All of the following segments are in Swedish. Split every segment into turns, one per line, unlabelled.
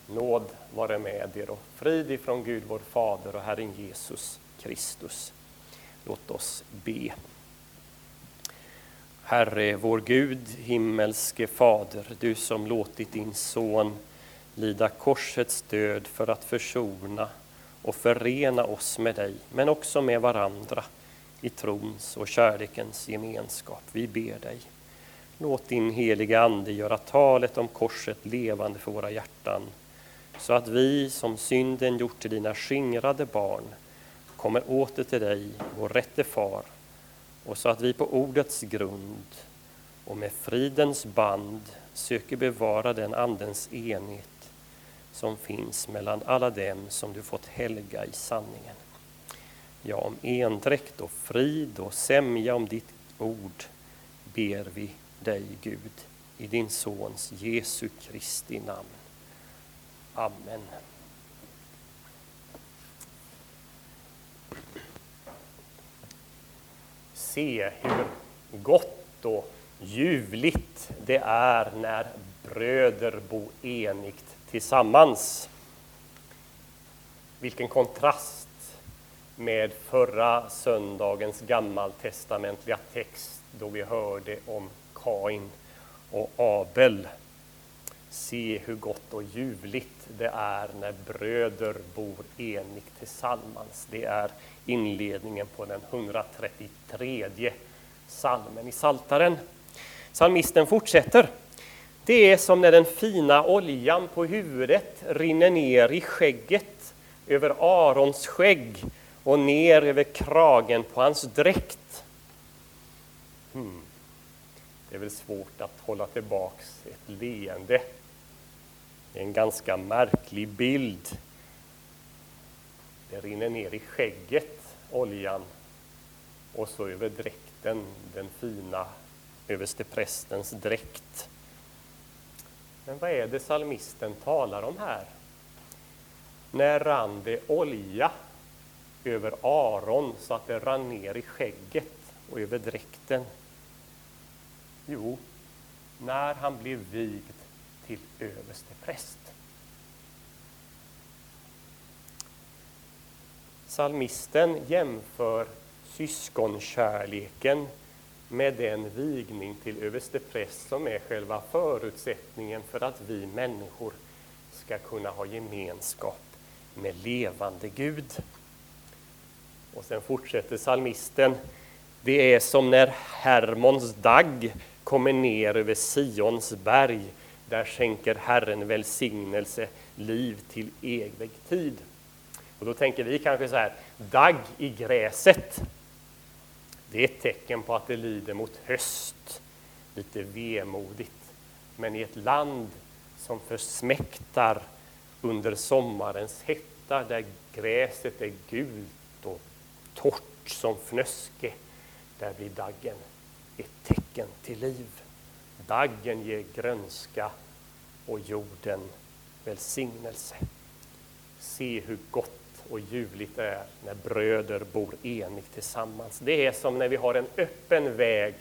Nåd vare med er och frid ifrån Gud vår Fader och Herren Jesus Kristus. Låt oss be. Herre vår Gud, himmelske Fader, du som låtit din son lida korsets död för att försona och förena oss med dig, men också med varandra i trons och kärlekens gemenskap. Vi ber dig. Låt din heliga ande göra talet om korset levande för våra hjärtan, så att vi som synden gjort till dina skingrade barn kommer åter till dig, vår rätte far, och så att vi på ordets grund och med fridens band söker bevara den andens enhet som finns mellan alla dem som du fått helga i sanningen. Ja, om endräkt och frid och sämja om ditt ord ber vi dig, Gud, i din sons Jesu Kristi namn. Amen. Se hur gott och ljuvligt det är när bröder bo enigt tillsammans. Vilken kontrast med förra söndagens gammaltestamentliga text då vi hörde om Kain och Abel. Se hur gott och ljuvligt det är när bröder bor enigt tillsammans. Det är inledningen på den 133 psalmen i Psaltaren. Psalmisten fortsätter. Det är som när den fina oljan på huvudet rinner ner i skägget över Arons skägg och ner över kragen på hans dräkt. Det är väl svårt att hålla tillbaks ett leende. Det är en ganska märklig bild. Det rinner ner i skägget, oljan, och så över dräkten, den fina översteprästens dräkt. Men vad är det psalmisten talar om här? När rann det olja över Aron så att det rann ner i skägget och över dräkten? Jo, när han blev vigd till överstepräst. Psalmisten jämför syskonkärleken med den vigning till överstepräst som är själva förutsättningen för att vi människor ska kunna ha gemenskap med levande Gud. Och sen fortsätter psalmisten. Det är som när Hermons dag kommer ner över Sions berg. Där skänker Herren välsignelse, liv till evig tid. Och då tänker vi kanske så här, dagg i gräset. Det är ett tecken på att det lider mot höst, lite vemodigt. Men i ett land som försmäktar under sommarens hetta, där gräset är gult och torrt som fnöske, där blir daggen ett tecken till liv. Daggen ger grönska och jorden välsignelse. Se hur gott och ljuvligt det är när bröder bor enigt tillsammans. Det är som när vi har en öppen väg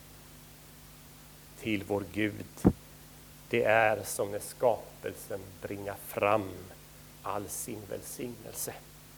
till vår Gud. Det är som när skapelsen bringar fram all sin välsignelse.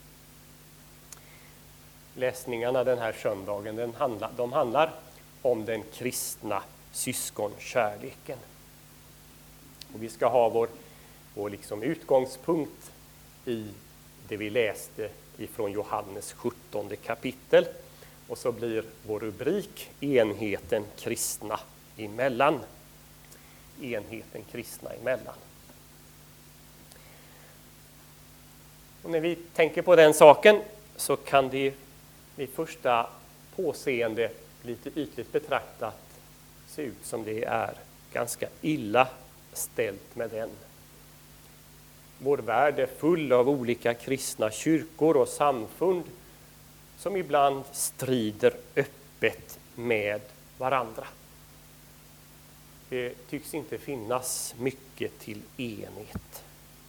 Läsningarna den här söndagen de handlar om den kristna syskonkärleken. Och vi ska ha vår liksom utgångspunkt i det vi läste ifrån Johannes 17 kapitel. Och så blir vår rubrik enheten kristna emellan. Enheten kristna emellan. Och när vi tänker på den saken så kan det vid första påseende lite ytligt betraktat se ut som det är ganska illa ställt med den. Vår värld är full av olika kristna kyrkor och samfund som ibland strider öppet med varandra. Det tycks inte finnas mycket till enhet.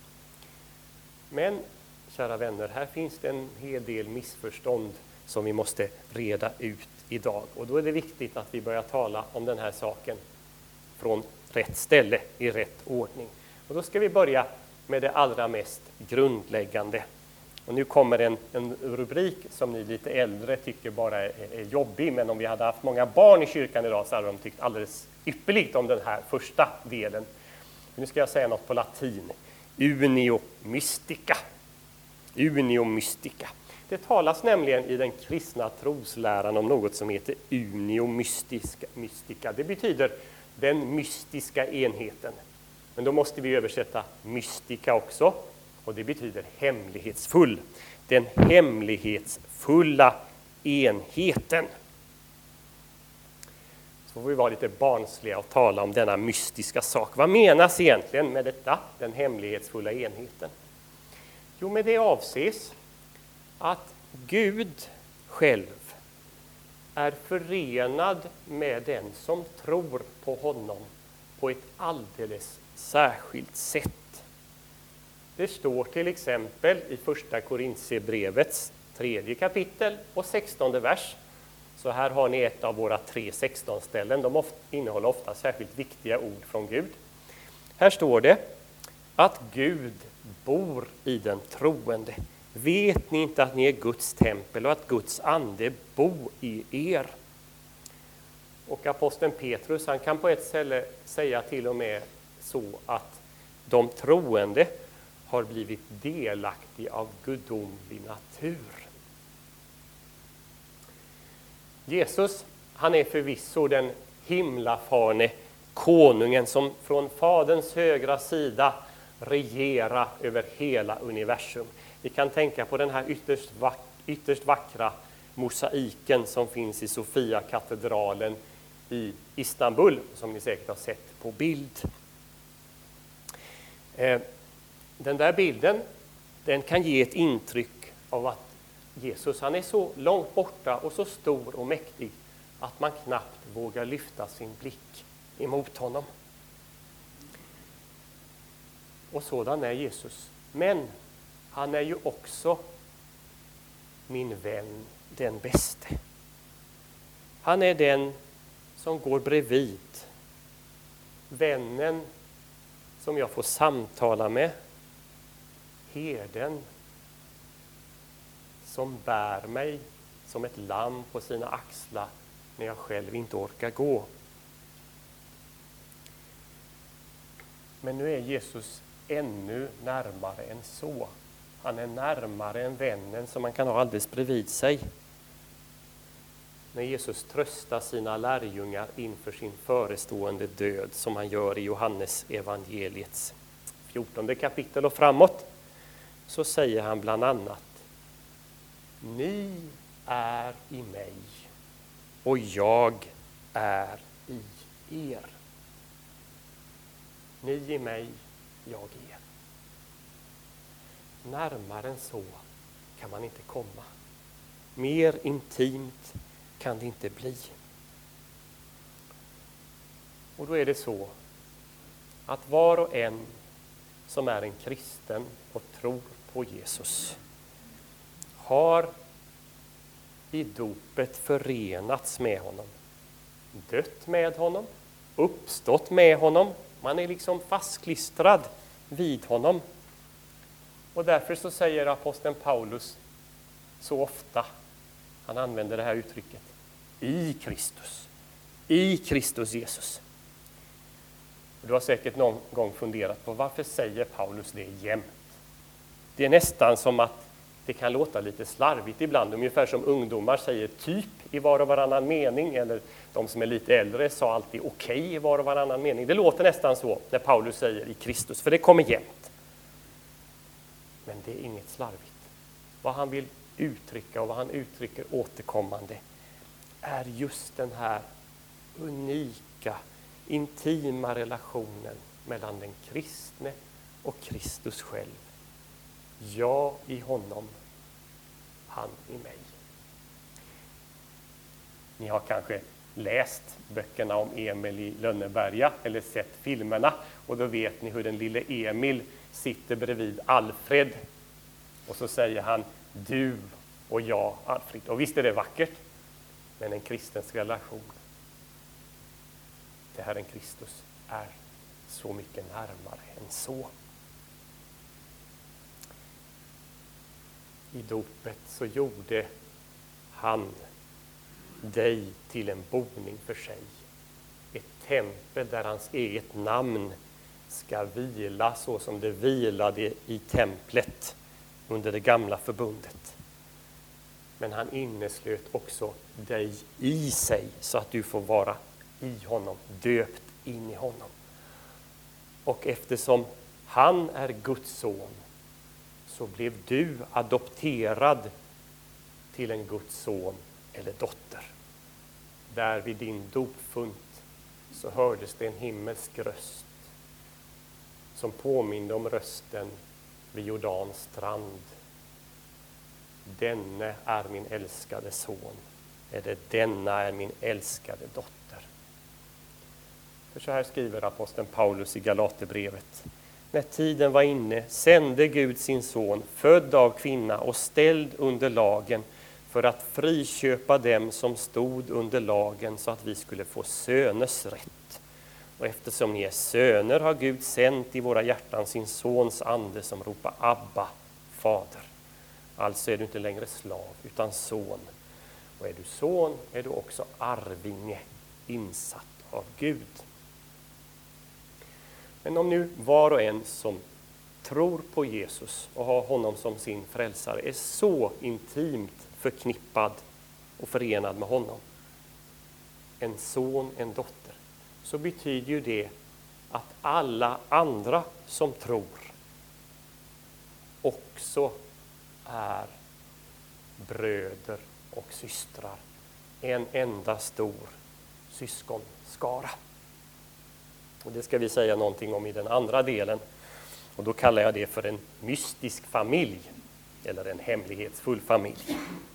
Men, kära vänner, här finns det en hel del missförstånd som vi måste reda ut idag. Och då är det viktigt att vi börjar tala om den här saken från rätt ställe, i rätt ordning. Och då ska vi börja med det allra mest grundläggande. Och nu kommer en rubrik som ni lite äldre tycker bara är jobbig, men om vi hade haft många barn i kyrkan idag så hade de tyckt alldeles ypperligt om den här första delen. Nu ska jag säga något på latin. Unio mystica. Unio mystica. Det talas nämligen i den kristna trosläran om något som heter unio mystica. Det betyder den mystiska enheten. Men då måste vi översätta mystika också. Och det betyder hemlighetsfull. Den hemlighetsfulla enheten. Så får vi vara lite barnsliga och tala om denna mystiska sak. Vad menas egentligen med detta, den hemlighetsfulla enheten? Jo, med det avses att Gud själv är förenad med den som tror på honom på ett alldeles särskilt sätt. Det står till exempel i första Korintierbrevets 3 kapitel och 16 vers. Så här har ni ett av våra 3 16-ställen. De innehåller ofta särskilt viktiga ord från Gud. Här står det att Gud bor i den troende. Vet ni inte att ni är Guds tempel och att Guds ande bor i er? Och aposteln Petrus, han kan på ett ställe säga till och med så att de troende har blivit delaktiga av gudomlig natur. Jesus, han är förvisso den himlafarne konungen som från Faderns högra sida regerar över hela universum. Vi kan tänka på den här ytterst vackra mosaiken som finns i Sofia-katedralen i Istanbul, som ni säkert har sett på bild. Den där bilden, den kan ge ett intryck av att Jesus, han är så långt borta och så stor och mäktig att man knappt vågar lyfta sin blick emot honom. Och sådan är Jesus. Men han är ju också min vän, den bäste. Han är den som går bredvid. Vännen som jag får samtala med. Herden som bär mig som ett lamm på sina axlar när jag själv inte orkar gå. Men nu är Jesus ännu närmare än så. Han är närmare än vännen som man kan ha alldeles bredvid sig. När Jesus tröstar sina lärjungar inför sin förestående död, som han gör i Johannes evangeliets 14 kapitel och framåt, så säger han bland annat: ni är i mig och jag är i er. Ni i mig, jag i er. Närmare än så kan man inte komma. Mer intimt kan det inte bli. Och då är det så att var och en som är en kristen och tror på Jesus har i dopet förenats med honom, dött med honom, uppstått med honom. Man är liksom fastklistrad vid honom. Och därför så säger aposteln Paulus så ofta, han använder det här uttrycket, i Kristus Jesus. Du har säkert någon gång funderat på varför säger Paulus det jämt? Det är nästan som att det kan låta lite slarvigt ibland, ungefär som ungdomar säger typ i var och varannan mening, eller de som är lite äldre sa alltid okej i var och varannan mening. Det låter nästan så när Paulus säger i Kristus, för det kommer jämt. Men det är inget slarvigt. Vad han vill uttrycka och vad han uttrycker återkommande är just den här unika, intima relationen mellan den kristne och Kristus själv. Jag i honom, han i mig. Ni har kanske läst böckerna om Emil i Lönneberga eller sett filmerna, och då vet ni hur den lille Emil sitter bredvid Alfred och så säger han du och jag, Alfred. Och visst är det vackert, men en kristens relation till Herren Kristus är så mycket närmare än så. i dopet så gjorde han dig till en boning för sig. Ett tempel där hans eget namn ska vila så som det vilade i templet under det gamla förbundet. Men han inneslöt också dig i sig så att du får vara i honom, döpt in i honom. Och eftersom han är Guds son så blev du adopterad till en Guds son eller dotter. Där vid din dopfunt så hördes det en himmelsk röst som påminde om rösten vid Jordans strand. Denne är min älskade son, eller denna är min älskade dotter. För så här skriver aposteln Paulus i Galaterbrevet. När tiden var inne sände Gud sin son, född av kvinna och ställd under lagen, för att friköpa dem som stod under lagen så att vi skulle få söners rätt. Och eftersom ni är söner har Gud sänt i våra hjärtan sin sons ande som ropar Abba, fader. Alltså är du inte längre slav utan son. Och är du son är du också arvinge, insatt av Gud. Men om nu var och en som tror på Jesus och har honom som sin frälsare är så intimt förknippad och förenad med honom, en son, en dotter, så betyder ju det att alla andra som tror också är bröder och systrar, en enda stor syskonskara. Och det ska vi säga någonting om i den andra delen, och då kallar jag det för en mystisk familj eller en hemlighetsfull familj.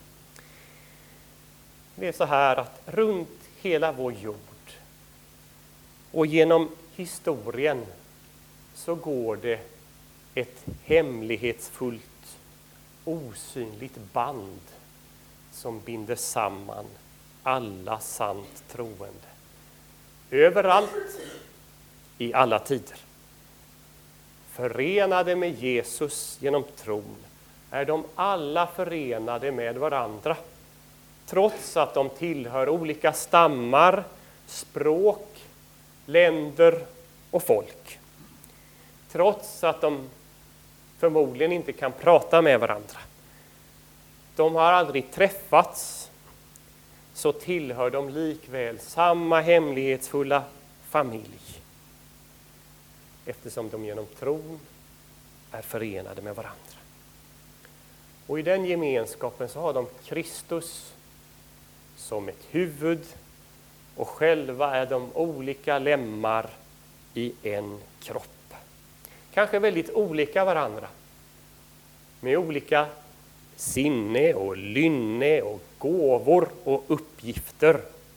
Det är så här att runt hela vår jord och genom historien så går det ett hemlighetsfullt, osynligt band som binder samman alla sant troende. Överallt, i alla tider. Förenade med Jesus genom tron är de alla förenade med varandra. Trots att de tillhör olika stammar, språk, länder och folk. Trots att de förmodligen inte kan prata med varandra. De har aldrig träffats, så tillhör de likväl samma hemlighetsfulla familj. Eftersom de genom tron är förenade med varandra. Och i den gemenskapen så har de Kristus som ett huvud, och själva är de olika lemmar i en kropp. Kanske väldigt olika varandra, med olika sinne och lynne och gåvor och uppgifter.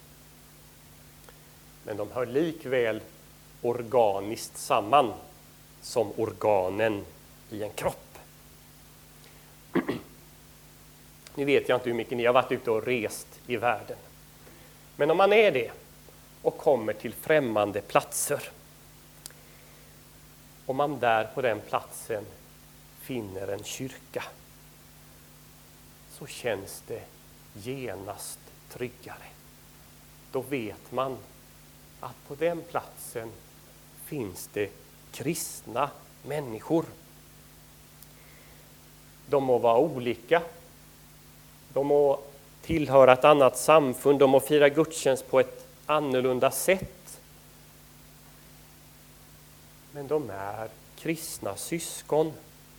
Men de hör likväl organiskt samman som organen i en kropp. Nu vet jag inte hur mycket ni har varit ute och rest i världen. Men om man är det och kommer till främmande platser, och man där på den platsen finner en kyrka, så känns det genast tryggare. Då vet man att på den platsen finns det kristna människor. De må vara olika. De må tillhöra ett annat samfund. De må fira gudstjänst på ett annorlunda sätt. Men de är kristna syskon.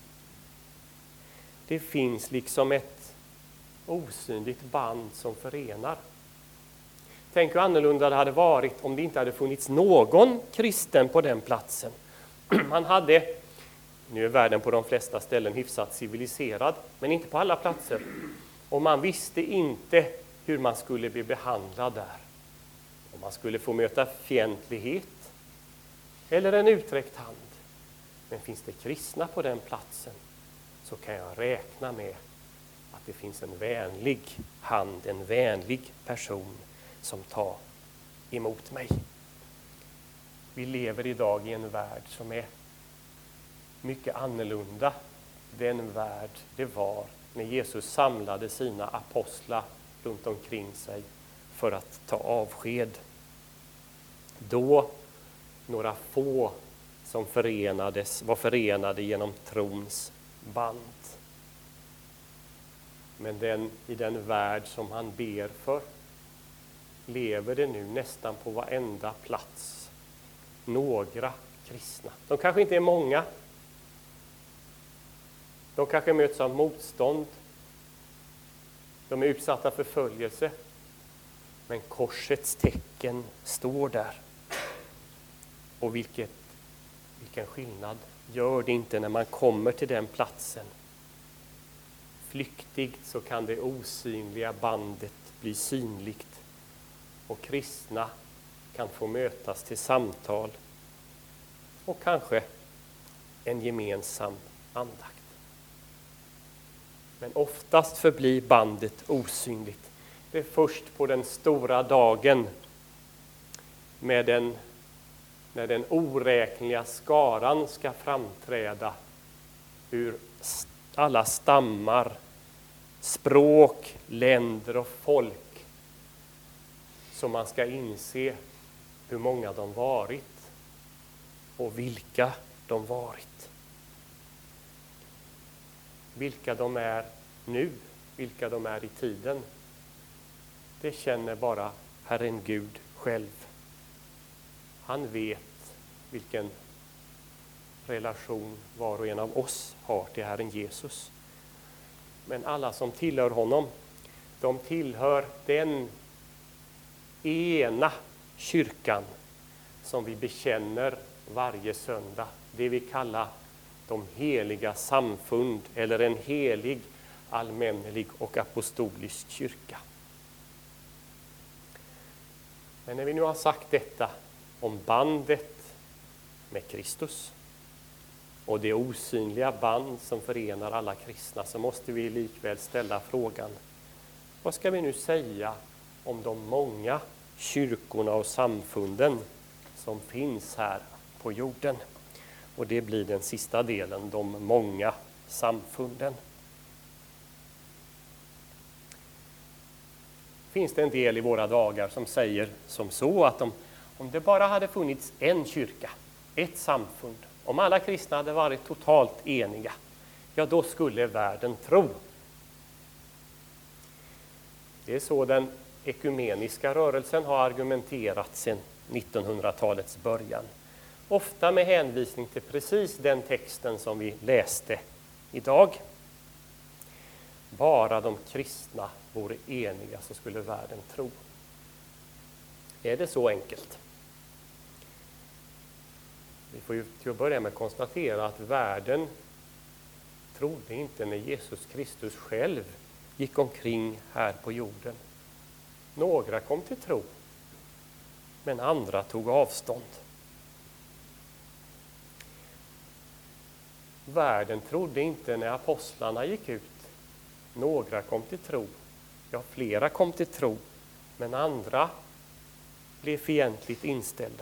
Det finns liksom ett osynligt band som förenar. Tänk hur annorlunda det hade varit om det inte hade funnits någon kristen på den platsen. Man hade, nu är världen på de flesta ställen hyfsat civiliserad, men inte på alla platser. Och man visste inte hur man skulle bli behandlad där. Om man skulle få möta fientlighet eller en utsträckt hand. Men finns det kristna på den platsen så kan jag räkna med att det finns en vänlig hand, en vänlig person som tar emot mig. Vi lever idag i en värld som är mycket annorlunda den värld det var när Jesus samlade sina apostlar runt omkring sig för att ta avsked. Då några få som var förenade genom trons band. Men i den värld som han ber för lever det nu nästan på varenda plats några kristna. De kanske inte är många. De kanske möts av motstånd. De är utsatta för förföljelse. Men korsets tecken står där. Och vilken skillnad gör det inte när man kommer till den platsen. Flyktigt så kan det osynliga bandet bli synligt. Och kristna kan få mötas till samtal. Och kanske en gemensam andakt. Men oftast förblir bandet osynligt. Det är först på den stora dagen när den oräkneliga skaran ska framträda ur alla stammar, språk, länder och folk, som man ska inse hur många de varit och vilka de varit. Vilka de är nu, vilka de är i tiden, det känner bara Herren Gud själv. Han vet vilken relation var och en av oss har till Herren Jesus. Men alla som tillhör honom, de tillhör den ena kyrkan som vi bekänner varje söndag. Det vi kallar de heliga samfund eller en helig, allmännelig och apostolisk kyrka. Men när vi nu har sagt detta om bandet med Kristus och det osynliga band som förenar alla kristna, så måste vi likväl ställa frågan: vad ska vi nu säga om de många kyrkorna och samfunden som finns här på jorden? Och det blir den sista delen, de många samfunden. Finns det en del i våra dagar som säger som så att om det bara hade funnits en kyrka, ett samfund, om alla kristna hade varit totalt eniga, ja då skulle världen tro. Det är så den ekumeniska rörelsen har argumenterat sedan 1900-talets början. Ofta med hänvisning till precis den texten som vi läste idag. Bara de kristna vore eniga så skulle världen tro. Är det så enkelt? Vi får ju till att börja med konstatera att världen trodde inte när Jesus Kristus själv gick omkring här på jorden. Några kom till tro, men andra tog avstånd. Världen trodde inte när apostlarna gick ut. Några kom till tro, ja flera kom till tro, men andra blev fientligt inställda.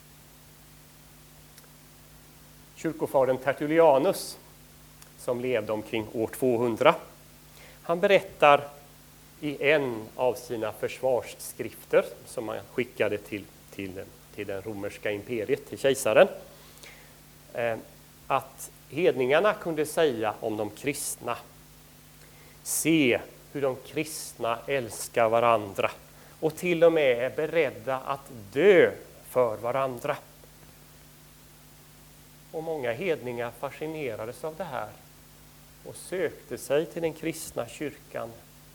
Kyrkofadern Tertullianus, som levde omkring år 200, han berättar i en av sina försvarsskrifter som han skickade till det romerska imperiet, till kejsaren, att hedningarna kunde säga om de kristna: se hur de kristna älskar varandra och till och med är beredda att dö för varandra. Och många hedningar fascinerades av det här och sökte sig till den kristna kyrkan.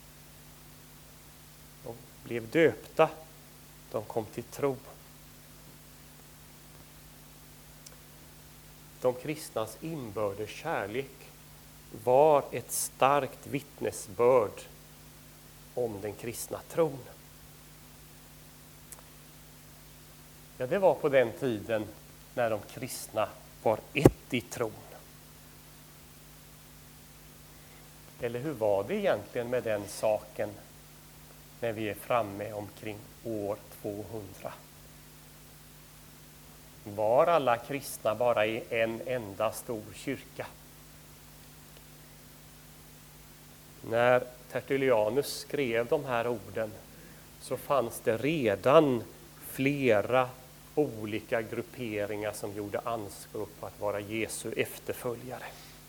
De blev döpta, de kom till tro. De kristnas inbördes kärlek var ett starkt vittnesbörd om den kristna tron. Ja, det var på den tiden när de kristna var ett i tron. Eller hur var det egentligen med den saken när vi är framme omkring år 200? Var alla kristna bara i en enda stor kyrka? När Tertullianus skrev de här orden så fanns det redan flera olika grupperingar som gjorde anspråk på att vara Jesu efterföljare.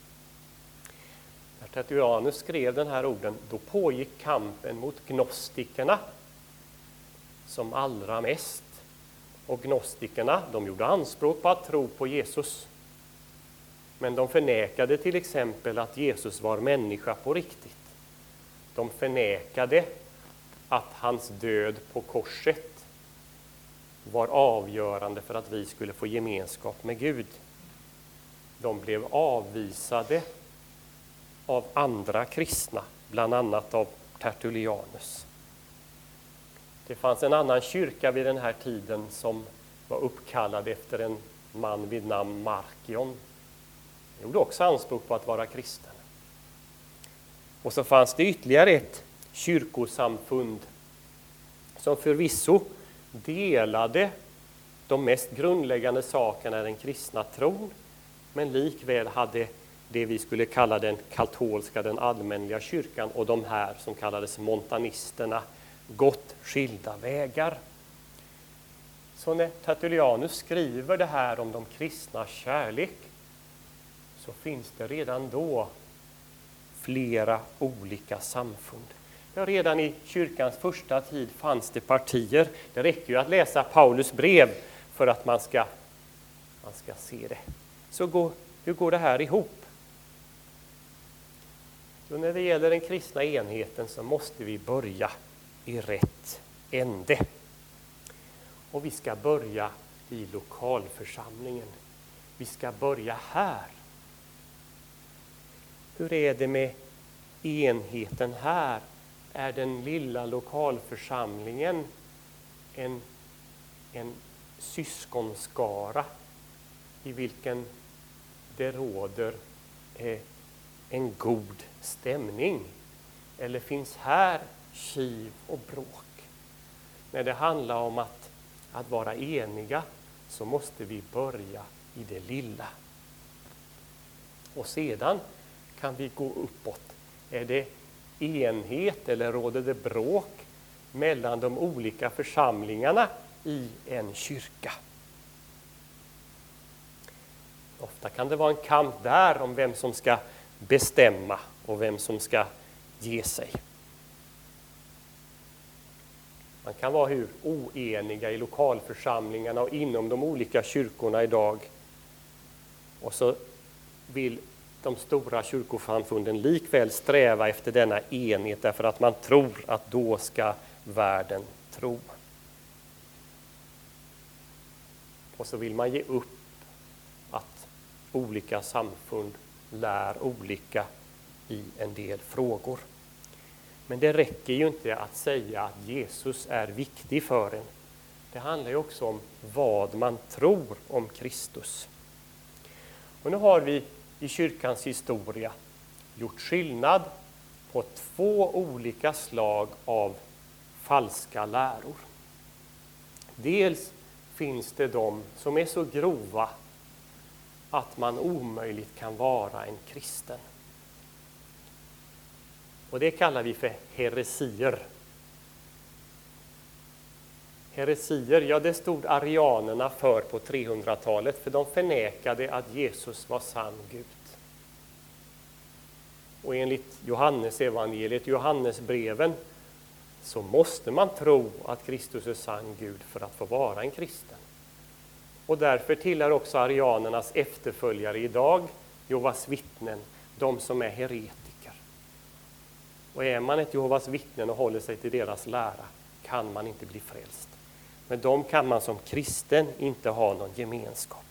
När Tertullianus skrev den här orden, då pågick kampen mot gnostikerna som allra mest. Och gnostikerna, de gjorde anspråk på att tro på Jesus. Men de förnekade till exempel att Jesus var människa på riktigt. De förnekade att hans död på korset var avgörande för att vi skulle få gemenskap med Gud. De blev avvisade av andra kristna, bland annat av Tertullianus. Det fanns en annan kyrka vid den här tiden som var uppkallad efter en man vid namn Markion. Han gjorde också anspråk på att vara kristen. Och så fanns det ytterligare ett kyrkosamfund som förvisso delade de mest grundläggande sakerna i den kristna tron, men likväl hade det vi skulle kalla den katolska, den allmänliga kyrkan, och de här som kallades montanisterna gått skilda vägar. Så när Tertullianus skriver det här om de kristnas kärlek så finns det redan då flera olika samfund. Ja, redan i kyrkans första tid fanns det partier. Det räcker ju att läsa Paulus brev för att man ska se det. Så hur går det här ihop? Så när det gäller den kristna enheten så måste vi börja i rätt ände. Och vi ska börja i lokalförsamlingen. Vi ska börja här. Hur är det med enheten här? Är den lilla lokalförsamlingen en syskonskara i vilken det råder en god stämning? Eller finns här kiv och bråk? När det handlar om att vara eniga så måste vi börja i det lilla. Och sedan kan vi gå uppåt. Är det enhet eller råder det bråk mellan de olika församlingarna i en kyrka? Ofta kan det vara en kamp där om vem som ska bestämma och vem som ska ge sig. Man kan vara hur oeniga i lokalförsamlingarna och inom de olika kyrkorna idag. Och så vill de stora kyrkosamfunden likväl sträva efter denna enhet därför att man tror att då ska världen tro. Och så vill man ge upp att olika samfund lär olika i en del frågor. Men det räcker ju inte att säga att Jesus är viktig för en. Det handlar ju också om vad man tror om Kristus. Och nu har vi i kyrkans historia gjort skillnad på två olika slag av falska läror. Dels finns det de som är så grova att man omöjligt kan vara en kristen. Och det kallar vi för heresier. Heresier, ja det stod arianerna för på 300-talet, för de förnekade att Jesus var sann Gud. Och enligt Johannesevangeliet, Johannesbreven, så måste man tro att Kristus är sann Gud för att få vara en kristen. Och därför tillhör också arianernas efterföljare idag, Jehovas vittnen, de som är heretiker. Och är man ett Jehovas vittnen och håller sig till deras lära kan man inte bli frälst. Men de kan man som kristen inte ha någon gemenskap.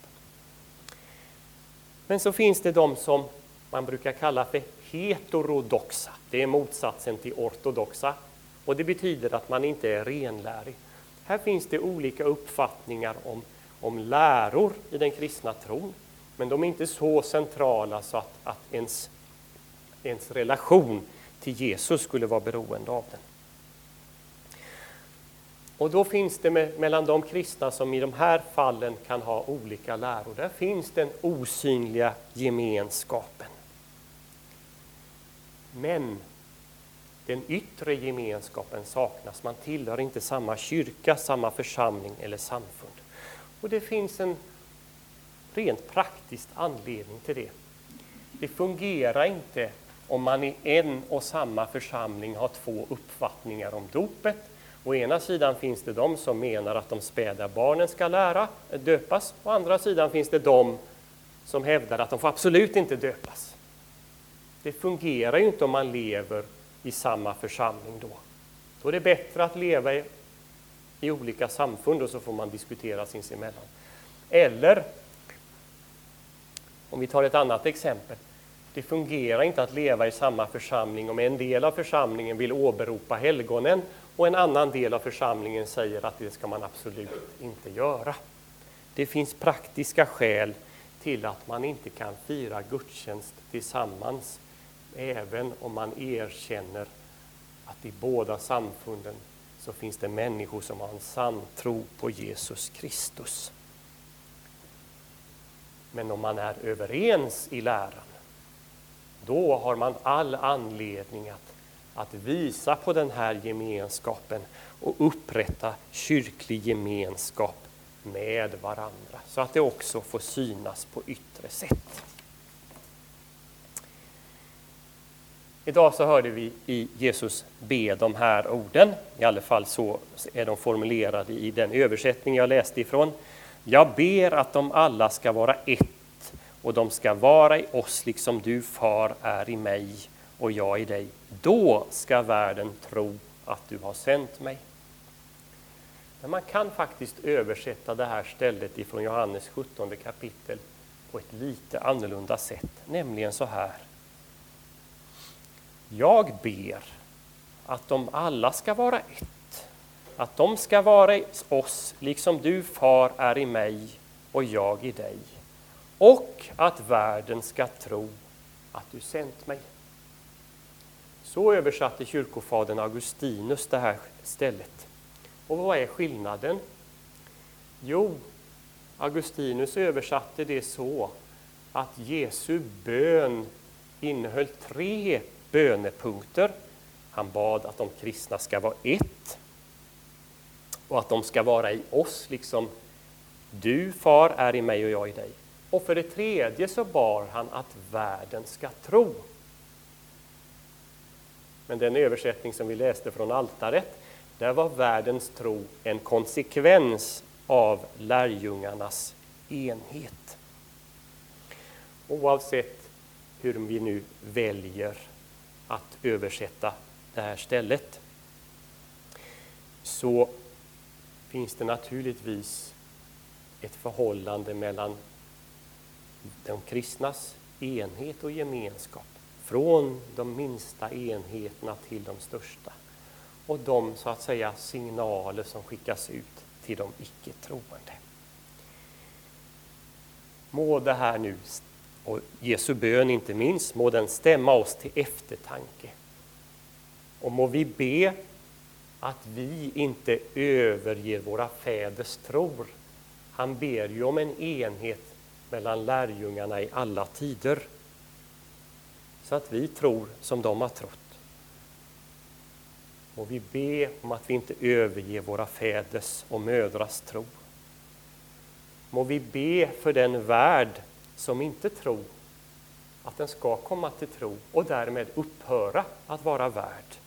Men så finns det de som man brukar kalla för heterodoxa. Det är motsatsen till ortodoxa. Och det betyder att man inte är renlärig. Här finns det olika uppfattningar om läror i den kristna tron. Men de är inte så centrala så att ens relation till Jesus skulle vara beroende av den. Och då finns det mellan de kristna som i de här fallen kan ha olika läror. Där finns den osynliga gemenskapen. Men Den yttre gemenskapen saknas. Man tillhör inte samma kyrka, samma församling eller samfund. Och det finns en rent praktisk anledning till det. Det fungerar inte om man i en och samma församling har två uppfattningar om dopet. Å ena sidan finns det de som menar att de späda barnen ska döpas. Å andra sidan finns det de som hävdar att de får absolut inte döpas. Det fungerar ju inte om man lever i samma församling då. Då är det bättre att leva i olika samfund och så får man diskutera sinsemellan. Eller, om vi tar ett annat exempel. Det fungerar inte att leva i samma församling om en del av församlingen vill åberopa helgonen och en annan del av församlingen säger att det ska man absolut inte göra. Det finns praktiska skäl till att man inte kan fira gudstjänst tillsammans även om man erkänner att i båda samfunden så finns det människor som har en sann tro på Jesus Kristus. Men om man är överens i läran, då har man all anledning att visa på den här gemenskapen och upprätta kyrklig gemenskap med varandra. Så att det också får synas på yttre sätt. Idag så hörde vi i Jesus be de här orden. I alla fall så är de formulerade i den översättning jag läste ifrån. Jag ber att de alla ska vara ett. Och de ska vara i oss liksom du, far, är i mig och jag i dig. Då ska världen tro att du har sänt mig. Men man kan faktiskt översätta det här stället ifrån Johannes 17 kapitel på ett lite annorlunda sätt. Nämligen så här. Jag ber att de alla ska vara ett. Att de ska vara i oss liksom du, far, är i mig och jag i dig. Och att världen ska tro att du sänt mig. Så översatte kyrkofadern Augustinus det här stället. Och vad är skillnaden? Jo, Augustinus översatte det så att Jesu bön innehöll 3 bönepunkter. Han bad att de kristna ska vara ett. Och att de ska vara i oss liksom du, far, är i mig och jag i dig. Och för det tredje så bar han att världen ska tro. Men den översättning som vi läste från altaret, där var världens tro en konsekvens av lärjungarnas enhet. Oavsett hur vi nu väljer att översätta det här stället så finns det naturligtvis ett förhållande mellan de kristnas enhet och gemenskap. Från de minsta enheterna till de största. Och de så att säga signaler som skickas ut till de icke-troende. Må det här nu, och Jesu bön inte minst, må den stämma oss till eftertanke. Och må vi be att vi inte överger våra fäders tro. Han ber ju om en enhet mellan lärjungarna i alla tider. Så att vi tror som de har trott. Och vi ber om att vi inte överger våra fäders och mödrars tro. Må vi be för den värld som inte tror att den ska komma till tro och därmed upphöra att vara värd.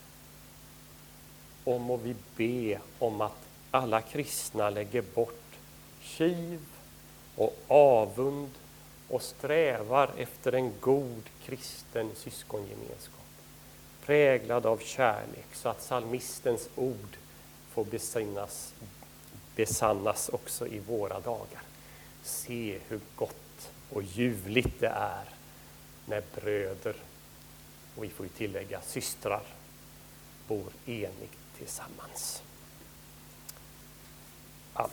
Och må vi be om att alla kristna lägger bort kiv och avund och strävar efter en god kristen syskongemenskap. Präglad av kärlek så att psalmistens ord får besannas också i våra dagar. Se hur gott och ljuvligt det är när bröder, och vi får ju tillägga systrar, bor enigt tillsammans. Amen.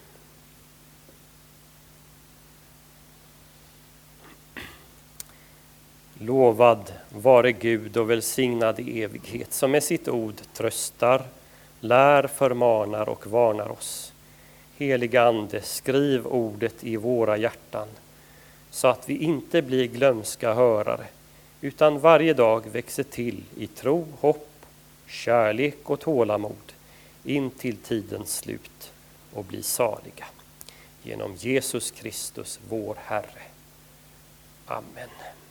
Lovad vare Gud och välsignad i evighet, som med sitt ord tröstar, lär, förmanar och varnar oss. Heliga Ande, skriv ordet i våra hjärtan, så att vi inte blir glömska hörare, utan varje dag växer till i tro, hopp, kärlek och tålamod in till tidens slut och blir saliga. Genom Jesus Kristus, vår Herre. Amen.